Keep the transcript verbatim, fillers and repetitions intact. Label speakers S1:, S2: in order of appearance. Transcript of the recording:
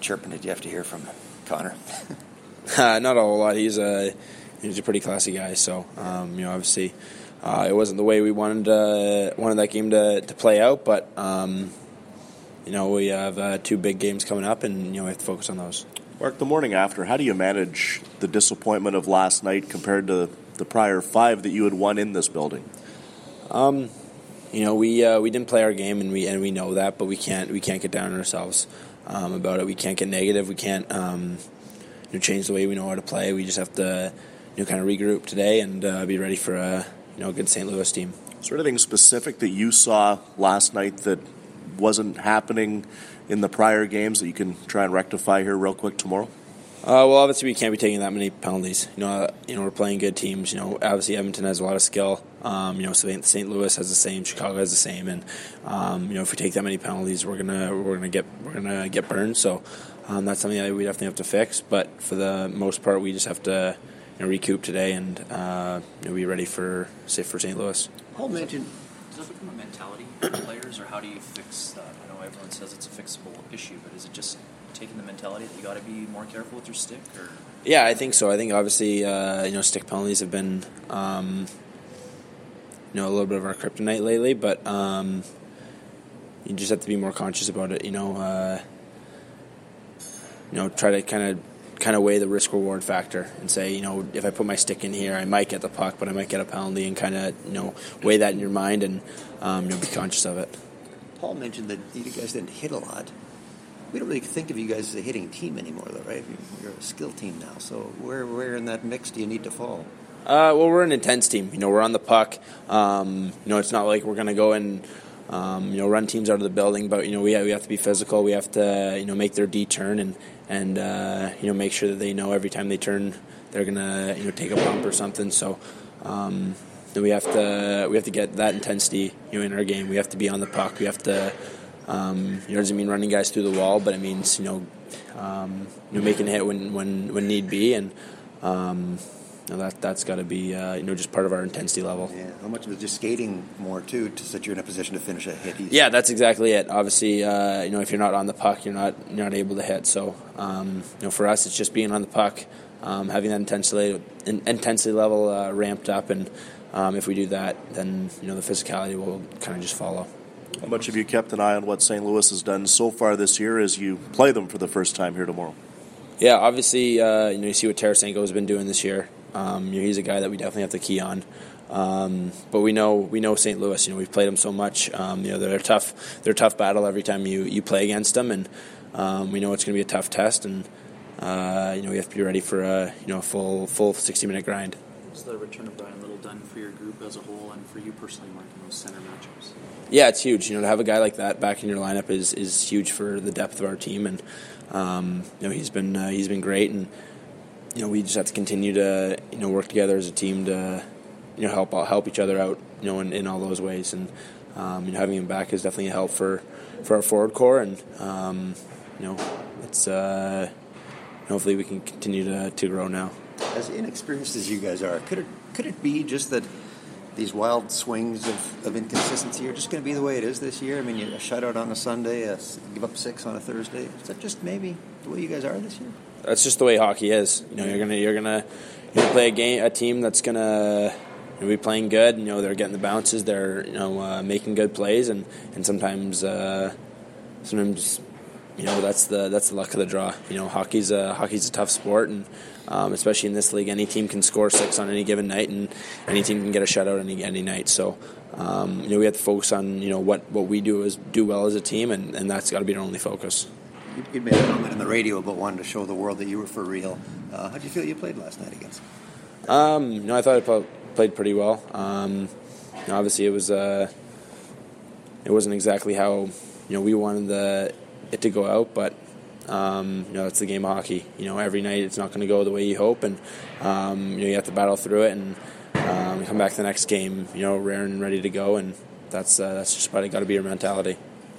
S1: chirping did you have to hear from Connor?
S2: uh, not a whole lot. He's a he's a pretty classy guy. So um, you know, obviously, uh, it wasn't the way we wanted uh, wanted that game to, to play out. But um, you know, we have uh, two big games coming up, and you know, we have to focus on those.
S3: Mark, the morning after, how do you manage the disappointment of last night compared to the prior five that you had won in this building?
S2: Um, you know, we uh, we didn't play our game, and we and we know that, but we can't we can't get down on ourselves um, about it. We can't get negative. We can't um, you know, change the way we know how to play. We just have to you know kind of regroup today and uh, be ready for a you know a good Saint Louis team.
S3: Is there anything specific that you saw last night that wasn't happening in the prior games that you can try and rectify here real quick tomorrow?
S2: Uh, well, obviously we can't be taking that many penalties. You know, uh, you know we're playing good teams. You know, obviously Edmonton has a lot of skill. Um, you know, Saint Louis has the same, Chicago has the same, and um, you know if we take that many penalties, we're gonna we're gonna get we're gonna get burned. So um, that's something that we definitely have to fix. But for the most part, we just have to you know, recoup today and uh, you know, be ready for say for Saint Louis.
S4: Paul mentioned. Does that become a mentality for players, or how do you fix that? I know everyone says it's a fixable issue, but is it just taking the mentality that you got to be more careful with your stick? Or?
S2: Yeah, I think so. I think obviously uh, you know stick penalties have been um, you know a little bit of our kryptonite lately, but um, you just have to be more conscious about it. You know, uh, you know, try to kind of. kind of weigh the risk-reward factor and say, you know, if I put my stick in here, I might get the puck, but I might get a penalty, and kind of, you know, weigh that in your mind and, um, you know, be conscious of it.
S1: Paul mentioned that you guys didn't hit a lot. We don't really think of you guys as a hitting team anymore, though, right? You're a skill team now. So where where in that mix do you need to fall?
S2: Uh, well, we're an intense team. You know, we're on the puck. Um, you know, it's not like we're going to go and, um, you know, run teams out of the building, but, you know, we have, we have to be physical. We have to, you know, make their D turn and, and uh, you know, make sure that they know every time they turn they're going to, you know, take a bump or something. So um, we have to we have to get that intensity, you know, in our game. We have to be on the puck. We have to, um, you know, it doesn't mean running guys through the wall, but it means, you know, um, you know, making a hit when, when, when need be. And, um You know, that, that's got to be, uh, you know, just part of our intensity level.
S1: Yeah. How much of it just skating more, too, to so that you're in a position to finish a hit easy?
S2: Yeah, that's exactly it. Obviously, uh, you know, if you're not on the puck, you're not you're not able to hit. So, um, you know, for us, it's just being on the puck, um, having that intensity intensity level uh, ramped up, and um, if we do that, then, you know, the physicality will kind of just follow.
S3: How much have you kept an eye on what Saint Louis has done so far this year as you play them for the first time here tomorrow?
S2: Yeah, obviously, uh, you know, you see what Tarasenko has been doing this year. Um, you know, he's a guy that we definitely have to key on. Um, but we know we know Saint Louis. You know, we've played them so much. Um, you know, they're a tough they're a tough battle every time you, you play against them, and um, we know it's going to be a tough test. And uh, you know, we have to be ready for a you know a full full sixty minute grind.
S4: What's the return of Brian Little done for your group as a whole, and for you personally, Mark, in those center matchups?
S2: Yeah, it's huge. You know, to have a guy like that back in your lineup is, is huge for the depth of our team, and um, you know he's been uh, he's been great, and you know we just have to continue to you know work together as a team to you know help help each other out, you know in, in all those ways, and um, you know having him back is definitely a help for, for our forward core, and um, you know it's uh, hopefully we can continue to to grow now.
S1: As inexperienced as you guys are, could it could it be just that these wild swings of, of inconsistency are just going to be the way it is this year? I mean, you a shutout on a Sunday, a, give up six on a Thursday. Is that just maybe the way you guys are this year?
S2: That's just the way hockey is. You know, you're gonna you're gonna you're gonna play a game, a team that's gonna you know, be playing good. You know, they're getting the bounces. They're you know uh, making good plays, and and sometimes uh, sometimes you know that's the that's the luck of the draw. You know, hockey's a hockey's a tough sport, and um, especially in this league, any team can score six on any given night, and any team can get a shutout any any night. So, um, you know, we have to focus on you know what, what we do is do well as a team, and, and that's got to be our only focus.
S1: You, you made a comment in the radio about wanting to show the world that you were for real. Uh, how did you feel you played last night against them?
S2: Um, you know, I thought I pl- played pretty well. Um, you know, obviously, it was uh, it wasn't exactly how you know we wanted the it to go out, but. Um, you know, it's the game of hockey. You know, every night it's not going to go the way you hope, and um, you know you have to battle through it and um, come back to the next game, you know, rare and ready to go, and that's uh, that's just probably got to be your mentality.